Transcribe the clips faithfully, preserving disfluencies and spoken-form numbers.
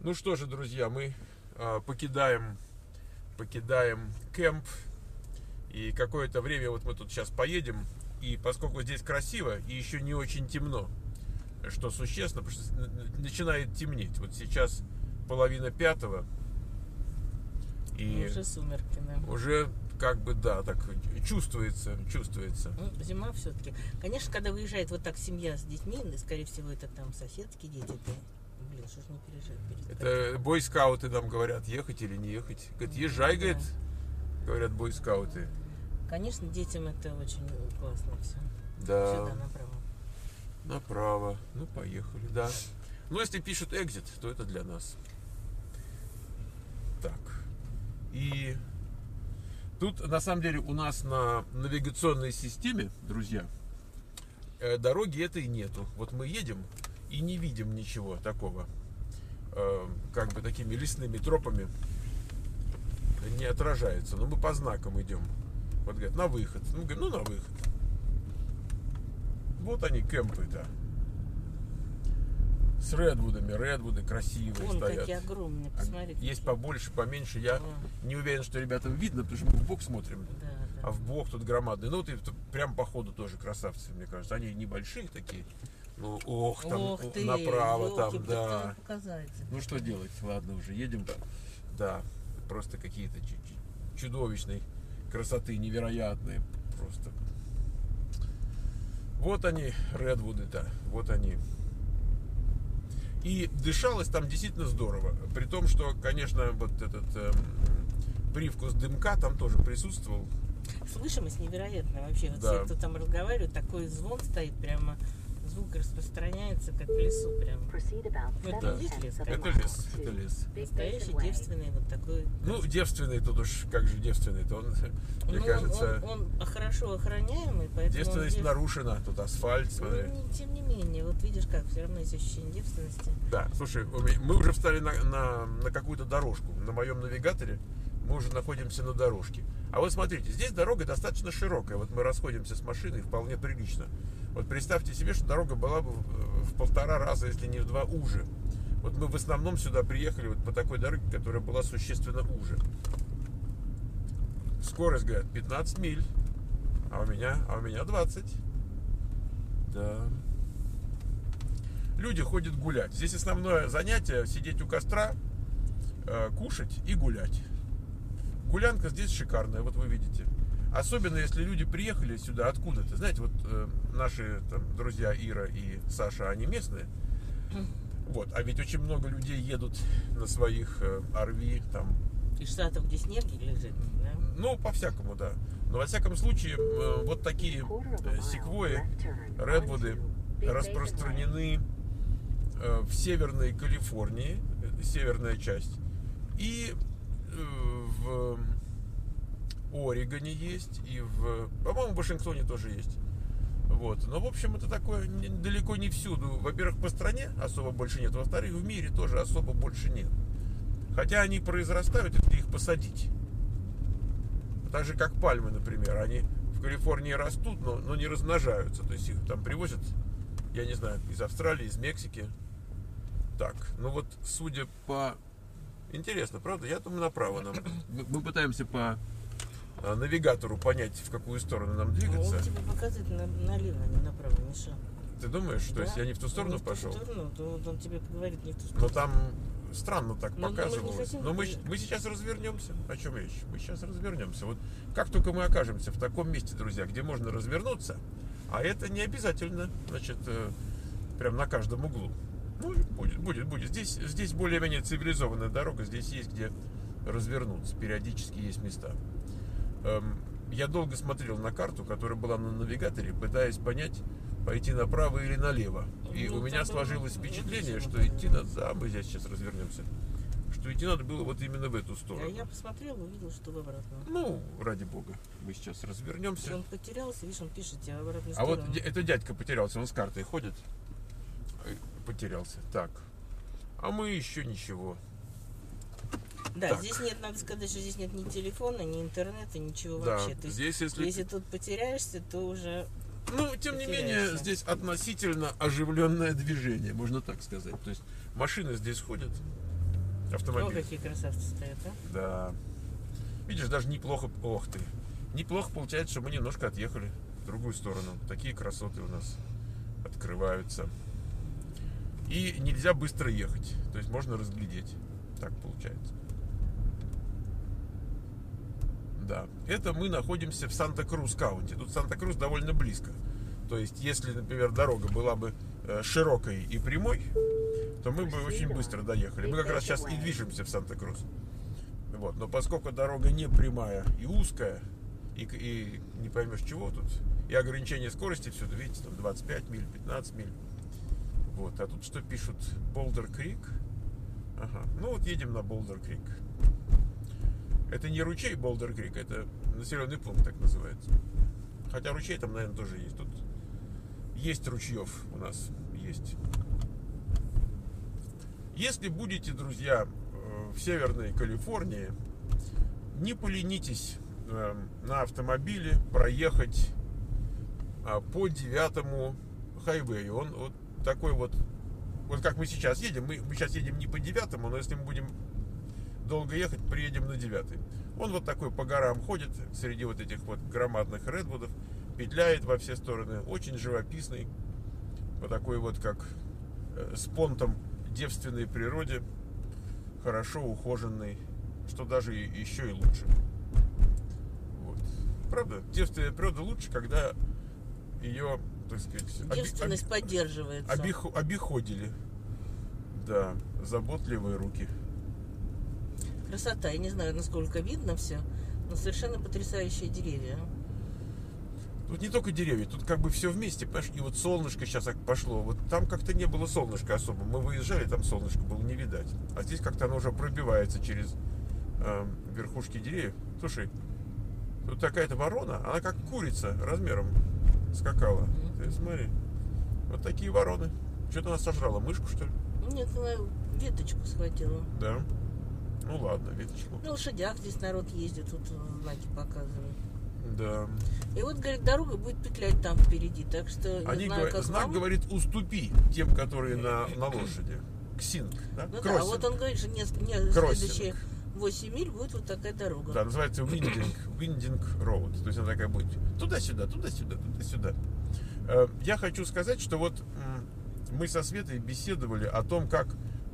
Ну что же, друзья, мы э, покидаем, покидаем кемп. И какое-то время вот мы тут сейчас поедем. И поскольку здесь красиво и еще не очень темно, что существенно, потому что начинает темнеть. Вот сейчас половина пятого. И уже сумерки, да. Уже как бы, да, так чувствуется, чувствуется. Ну, зима все-таки. Конечно, когда выезжает вот так семья с детьми, скорее всего, это там соседские дети, это, блин, что ж не переживать. Это бойскауты нам говорят, ехать или не ехать. Говорят, езжай, да. Говорит, говорят бойскауты. Конечно, детям это очень классно все. Да. Сюда, направо. Направо. Ну, поехали, да. Но если пишут экзит, то это для нас. Так. И тут, на самом деле, у нас на навигационной системе, друзья, дороги этой нету. Вот мы едем и не видим ничего такого. Как бы такими лесными тропами не отражается. Но мы по знакам идем. Вот говорят, на выход. Мы говорим, ну на выход. Вот они, кемпы, да. С редвудами. Редвуды красивые Вон стоят. какие огромные, посмотрите. Есть какие. Побольше, поменьше. Я О. не уверен, что ребятам видно, потому что мы в бок смотрим. Да, да. А в бок тут громадный. Ну, вот и прям по ходу тоже красавцы, мне кажется. Они небольшие такие. Ну, ох, там ох ты, направо, елки, там, да. Показать. Ну, что делать? Ладно, уже едем. Да, просто какие-то чудовищные красоты, невероятные. Просто. Вот они, редвуды-то. Вот они. И дышалось там действительно здорово. При том, что, конечно, вот этот э, привкус дымка там тоже присутствовал. Слышимость невероятная вообще. Вот да. Все, кто там разговаривает, такой звон стоит прямо. Звук распространяется, как в лесу прям. Ну, это да. не лес, это лес, это лес. Настоящий девственный вот такой. Ну, девственный тут уж, как же девственный-то, он, мне ну, кажется... Он, он хорошо охраняемый, поэтому... Девственность дев... нарушена, тут асфальт, смотри. Ну, тем не менее, вот видишь как, все равно есть ощущение девственности. Да, слушай, мы уже встали на, на, на какую-то дорожку. На моем навигаторе мы уже находимся на дорожке. А вот смотрите, здесь дорога достаточно широкая. Вот мы расходимся с машиной вполне прилично. Вот представьте себе, что дорога была бы в полтора раза, если не в два, уже. Вот мы в основном сюда приехали вот по такой дороге, которая была существенно уже. Скорость, говорят, пятнадцать миль. А у меня, а у меня двадцать. Да. Люди ходят гулять. Здесь основное занятие сидеть у костра, э, кушать и гулять. Гулянка здесь шикарная, вот вы видите. Особенно если люди приехали сюда откуда-то. Знаете, вот э, наши там, друзья Ира и Саша, они местные. Вот, а ведь очень много людей едут на своих э, ар ви там. Из штатов, где снег лежит, да? Ну, по-всякому, да. Но во всяком случае, э, вот такие э, секвои, редвуды распространены э, в Северной Калифорнии, э, северная часть, и э, в Орегоне есть, и в, по-моему, в Вашингтоне тоже есть. Вот. Но, в общем, это такое не, далеко не всюду. Во-первых, по стране особо больше нет. Во-вторых, в мире тоже особо больше нет. Хотя они произрастают, если их посадить. Так же, как пальмы, например. Они в Калифорнии растут, но, но не размножаются. То есть их там привозят, я не знаю, из Австралии, из Мексики. Так, ну вот, судя по... Интересно, правда? Я думаю, направо нам. Мы пытаемся по навигатору понять, в какую сторону нам двигаться. Он тебе показывает на, налево, а не направо, Миша. Ты думаешь, что да? если я не в ту сторону не пошел? В ту сторону, то он тебе говорит не в ту сторону. Но там странно так но, показывалось. Но, но мы, мы сейчас развернемся. О чем речь? Мы сейчас развернемся. Вот как только мы окажемся в таком месте, друзья, где можно развернуться, а это не обязательно, значит, прям на каждом углу. Ну, будет, будет, будет. Здесь, здесь более-менее цивилизованная дорога, здесь есть где развернуться. Периодически есть места. Я долго смотрел на карту, которая была на навигаторе, пытаясь понять, пойти направо или налево. И ну, у меня сложилось впечатление, что идти надо... Да, мы здесь сейчас развернемся. Что идти надо было вот именно в эту сторону. А я посмотрел, увидел, что в обратную. Ну, ради бога. Мы сейчас развернемся. И он потерялся, видишь, он пишет тебе в обратную а сторону. А вот это дядька потерялся, он с картой ходит. Потерялся. Так. А мы еще ничего. Да, так. Здесь нет, надо сказать, что здесь нет ни телефона, ни интернета, ничего да, вообще. То есть, здесь, если... если тут потеряешься, то уже... Ну, тем не менее, здесь относительно оживленное движение, можно так сказать. То есть машины здесь ходят. автомобилей. О, какие красавцы стоят, а? Да. Видишь, даже неплохо. Ох ты. Неплохо получается, что мы немножко отъехали в другую сторону. Такие красоты у нас открываются. И нельзя быстро ехать. То есть можно разглядеть. Так получается. Да. Это мы находимся в Санта-Крус-Каунти. Тут Санта-Крус довольно близко. То есть, если, например, дорога была бы э, широкой и прямой, то мы бы очень быстро доехали. Мы как раз сейчас и движемся в Санта-Крус. Вот. Но поскольку дорога не прямая и узкая, и, и не поймешь чего тут, и ограничение скорости всюду, видите, там двадцать пять миль, пятнадцать миль. Вот. А тут что пишут? Болдер Крик. Ага. Ну вот едем на Болдер Крик. Это не ручей Болдер Крик, это населенный пункт, так называется. Хотя ручей там, наверное, тоже есть. Тут есть ручьев у нас, есть. Если будете, друзья, в Северной Калифорнии, не поленитесь на автомобиле проехать по девятому хайвею. Он вот такой вот, вот как мы сейчас едем, мы, мы сейчас едем не по девятому, но если мы будем долго ехать, приедем на девятый. Он вот такой по горам ходит, среди вот этих вот громадных редвудов, петляет во все стороны, очень живописный, по такой вот как э, с понтом девственной природе, хорошо ухоженный, что даже еще и лучше. Вот. Правда, девственная природа лучше, когда ее, так сказать, девственность оби- поддерживается. Обих- обиходили. Да, заботливые руки. Красота. Я не знаю, насколько видно все, но совершенно потрясающие деревья. Тут не только деревья, тут как бы все вместе, понимаешь, и вот солнышко сейчас пошло. Вот там как-то не было солнышка особо. Мы выезжали, там солнышко было не видать. А здесь как-то оно уже пробивается через э, верхушки деревьев. Слушай, тут такая-то ворона, она как курица размером скакала. Mm-hmm. Ты смотри, вот такие вороны. Что-то она сожрала, мышку, что ли? Нет, она веточку схватила. Да? Ну ладно, веточку. На лошадях здесь народ ездит, тут знаки показывают. Да. И вот, говорит, дорога будет петлять там впереди, так что не Они знаю, говорят, как знак вам. говорит, уступи тем, которые на, на лошади. Ксинг, да? Ну Кроссинг. да, вот он говорит, что не, не следующие восемь миль будет вот такая дорога. Да, называется Winding, Winding Road. То есть она такая будет туда-сюда, туда-сюда, туда-сюда. Я хочу сказать, что вот мы со Светой беседовали о том, как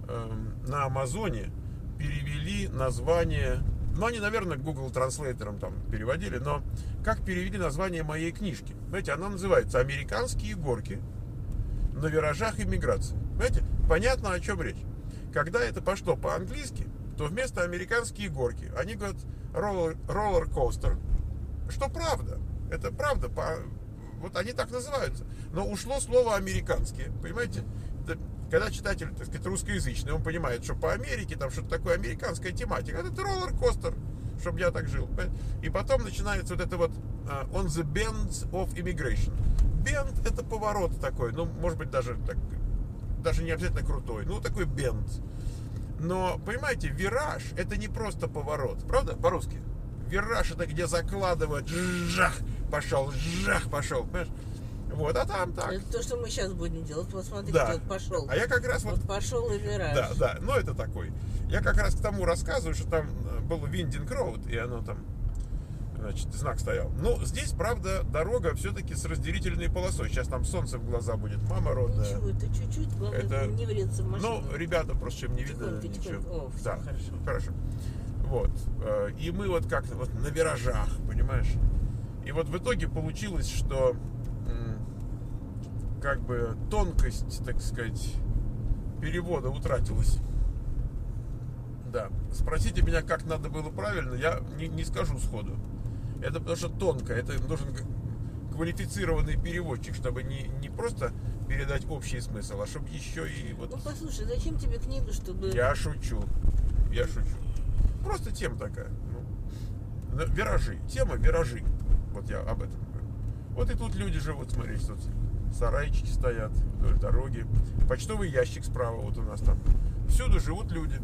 на Амазоне перевели название. Ну, они, наверное, Google Translator там переводили, но как перевели название моей книжки? Знаете, она называется «Американские горки на виражах иммиграции». Знаете, понятно, о чем речь. Когда это пошло по-английски, то вместо «американские горки» они говорят «роллер-костер», что правда. Это правда. По... Вот они так называются. Но ушло слово «американские». Понимаете? Когда читатель, так сказать, русскоязычный, он понимает, что по Америке там что-то такое американская тематика. Это роллер-костер, чтобы я так жил. И потом начинается вот это вот uh, on the bend of immigration. Bend — это поворот такой, ну, может быть, даже так, даже не обязательно крутой, ну, такой bend. Но, понимаете, вираж — это не просто поворот, правда, по-русски? Вираж — это где закладывают, жах, пошел, жах, пошел, понимаешь? Вот, а там так. Это то, что мы сейчас будем делать. Вот смотрите, да. вот пошел. А я как раз вот... Вот пошел и вираж. Да, да, ну это такой. Я как раз к тому рассказываю, что там был Winding Road, и оно там, значит, знак стоял. Но здесь, правда, дорога все-таки с разделительной полосой. Сейчас там солнце в глаза будет, мама родная. Ничего, это чуть-чуть, главное, это... не врезаться в машину. Ну, ребята, просто чем не видно тихонько, ничего. тихонько. О, да, хорошо. Хорошо. Вот. И мы вот как-то вот на виражах, понимаешь? И вот в итоге получилось, что как бы тонкость, так сказать, перевода утратилась. Да. Спросите меня, как надо было правильно, я не, не скажу сходу. Это потому что тонко. Это нужен квалифицированный переводчик, чтобы не, не просто передать общий смысл, а чтобы еще и вот... Ну, послушай, зачем тебе книга, чтобы... Я шучу. Я шучу. Просто тема такая. Ну, виражи. Тема виражи. Вот я об этом говорю. Вот и тут люди живут, смотри, тут сарайчики стоят вдоль дороги. Почтовый ящик справа вот у нас там. Всюду живут люди.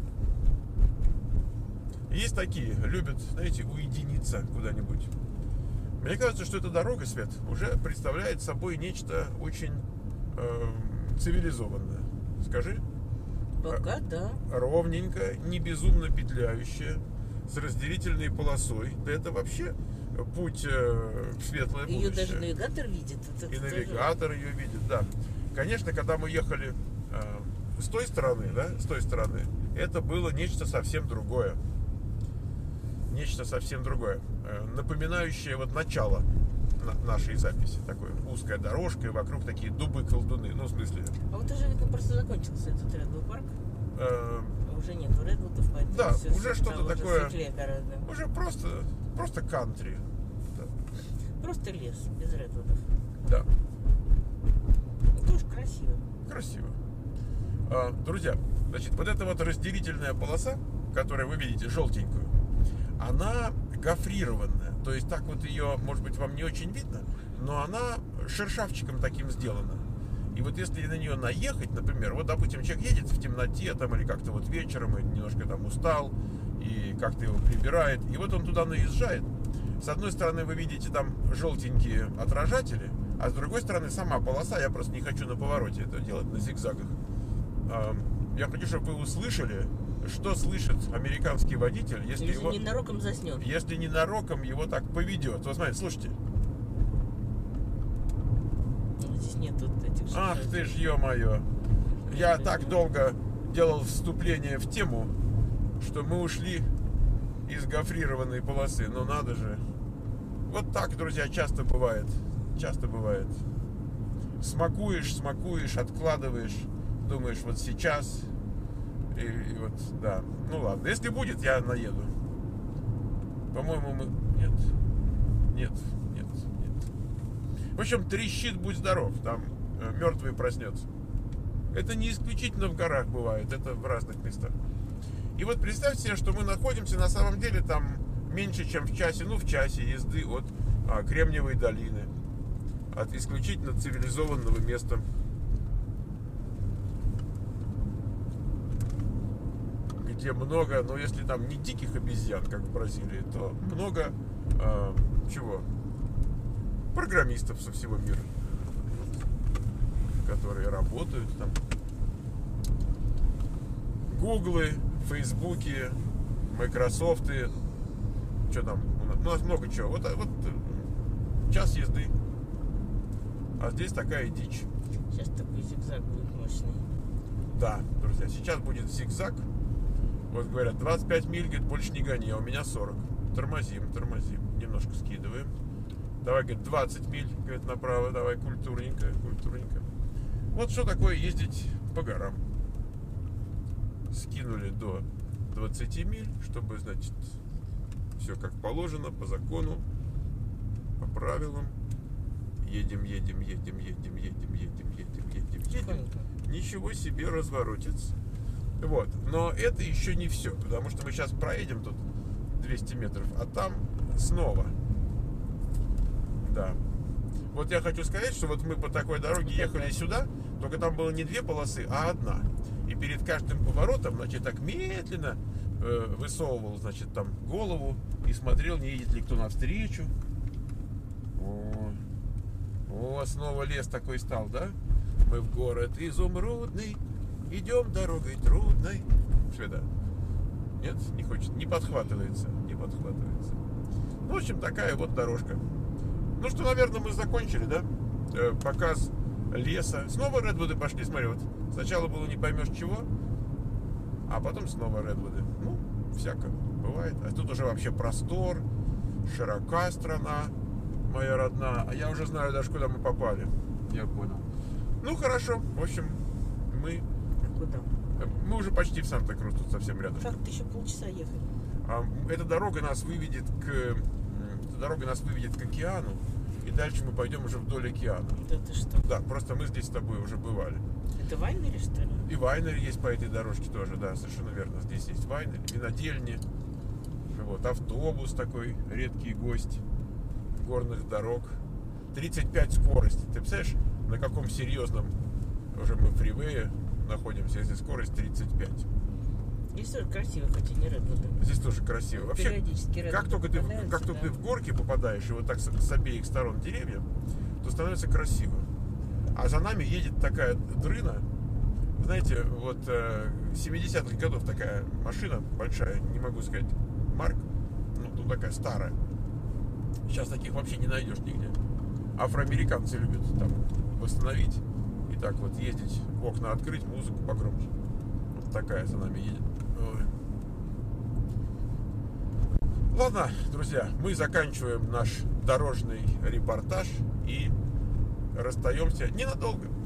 Есть такие, любят, знаете, уединиться куда-нибудь. Мне кажется, что эта дорога, Свет, уже представляет собой нечто очень э, цивилизованное. Скажи. Пока, да. Ровненько, не безумно петляющая, с разделительной полосой. Да это вообще путь э, в светлое будущее. Ее даже навигатор видит. Это, И это навигатор даже... ее видит, да. Конечно, когда мы ехали э, с той стороны, да, с той стороны, это было нечто совсем другое. Нечто совсем другое. Э, напоминающее вот начало на нашей записи. Такой узкая дорожка, и вокруг такие дубы-колдуны. Ну, в смысле... А вот уже, видно, просто закончился этот Red парк. Э, уже нет Редвудов, поэтому да, все уже что-то уже такое... гораздо. Уже просто, просто кантри. Да. Просто лес, без Редвудов. Да. Тоже красиво. Красиво. А, друзья, значит, вот эта вот разделительная полоса, которую вы видите, желтенькую, она гофрированная. То есть так вот ее, может быть, вам не очень видно, но она шершавчиком таким сделана. И вот если на нее наехать, например, вот, допустим, человек едет в темноте там, или как-то вот вечером, и немножко там устал, и как-то его прибирает, и вот он туда наезжает. С одной стороны, вы видите там желтенькие отражатели, а с другой стороны, сама полоса, я просто не хочу на повороте это делать, на зигзагах. Я хочу, чтобы вы услышали, что слышит американский водитель, если, если его... ненароком заснет. Если ненароком его так поведет. Вот смотрите, слушайте. Здесь нет вот этих... Ах ты ж, ё-моё. Я так долго делал вступление в тему, что мы ушли из гофрированной полосы. Ну надо же. Вот так, друзья, часто бывает. Часто бывает. Смакуешь, смакуешь, откладываешь. Думаешь, вот сейчас. И, и вот, да. Ну ладно. Если будет, я наеду. По-моему, мы... Нет. Нет. Нет. Нет. В общем, трещит, будь здоров. Там э, мертвый проснется. Это не исключительно в горах бывает. Это в разных местах. И вот представьте себе, что мы находимся на самом деле там меньше, чем в часе, ну в часе езды от а, Кремниевой долины. От исключительно цивилизованного места. Где много, но если там не диких обезьян, как в Бразилии, то много э, чего? Программистов со всего мира, которые работают там. Гуглы, Фейсбуки, Майкрософты, что там? У нас много чего. Вот, вот час езды. А здесь такая дичь. Сейчас такой зигзаг будет мощный. Да, друзья, сейчас будет зигзаг. Вот говорят, двадцать пять миль, говорит, больше не гони, а у меня сорок. Тормозим, тормозим, немножко скидываем. Давай, говорит, двадцать миль, говорит, направо, давай, культурненько, культурненько. Вот что такое ездить по горам. Скинули до двадцати миль, чтобы, значит, все как положено, по закону, по правилам. Едем, едем, едем, едем, едем, едем, едем, едем, едем. Ничего себе, разворотец. Вот, но это еще не все, потому что мы сейчас проедем тут двести метров, а там снова. Да. Вот я хочу сказать, что вот мы по такой дороге ехали сюда, только там было не две полосы, а одна. И перед каждым поворотом, значит, так медленно э, высовывал, значит, там голову и смотрел, не едет ли кто навстречу. О, о, снова лес такой стал, да? Мы в город изумрудный, идем дорогой трудной. Что это? Нет, не хочет, не подхватывается, не подхватывается. Ну, в общем, такая вот дорожка. Ну что, наверное, мы закончили, да? Э, показ леса. Снова Редвуды пошли, смотри, вот. Сначала было не поймешь чего, а потом снова Редвуды. Ну, всяко бывает. А тут уже вообще простор, широка страна моя родная. А я уже знаю даже, куда мы попали. Я понял. Ну, хорошо. В общем, мы... Куда? Мы уже почти в Санта-Крус, тут совсем рядом. Как ты еще полчаса ехали? А, эта дорога нас выведет к... Эта дорога нас выведет к океану. И дальше мы пойдем уже вдоль океана. Да ты что? Да, просто мы здесь с тобой уже бывали. Это Вайнери, что ли? И Вайнери есть по этой дорожке тоже, да, совершенно верно. Здесь есть Вайнери, винодельни. Вот, автобус такой, редкий гость горных дорог. тридцать пять скорости. Ты представляешь, на каком серьезном уже мы фривее находимся, если скорость тридцать пять. Здесь тоже красиво, хотя не Редвуды. Здесь тоже красиво. Вообще, периодически как только, ты, как только да. ты в горки попадаешь, и вот так с, с обеих сторон деревья, то становится красиво. А за нами едет такая дрына, знаете, вот семидесятых годов такая машина большая, не могу сказать марк, ну, ну такая старая. Сейчас таких вообще не найдешь нигде. Афроамериканцы любят там восстановить и так вот ездить, окна открыть, музыку погромче. Вот такая за нами едет. Ой. Ладно, друзья, мы заканчиваем наш дорожный репортаж и расстаемся ненадолго.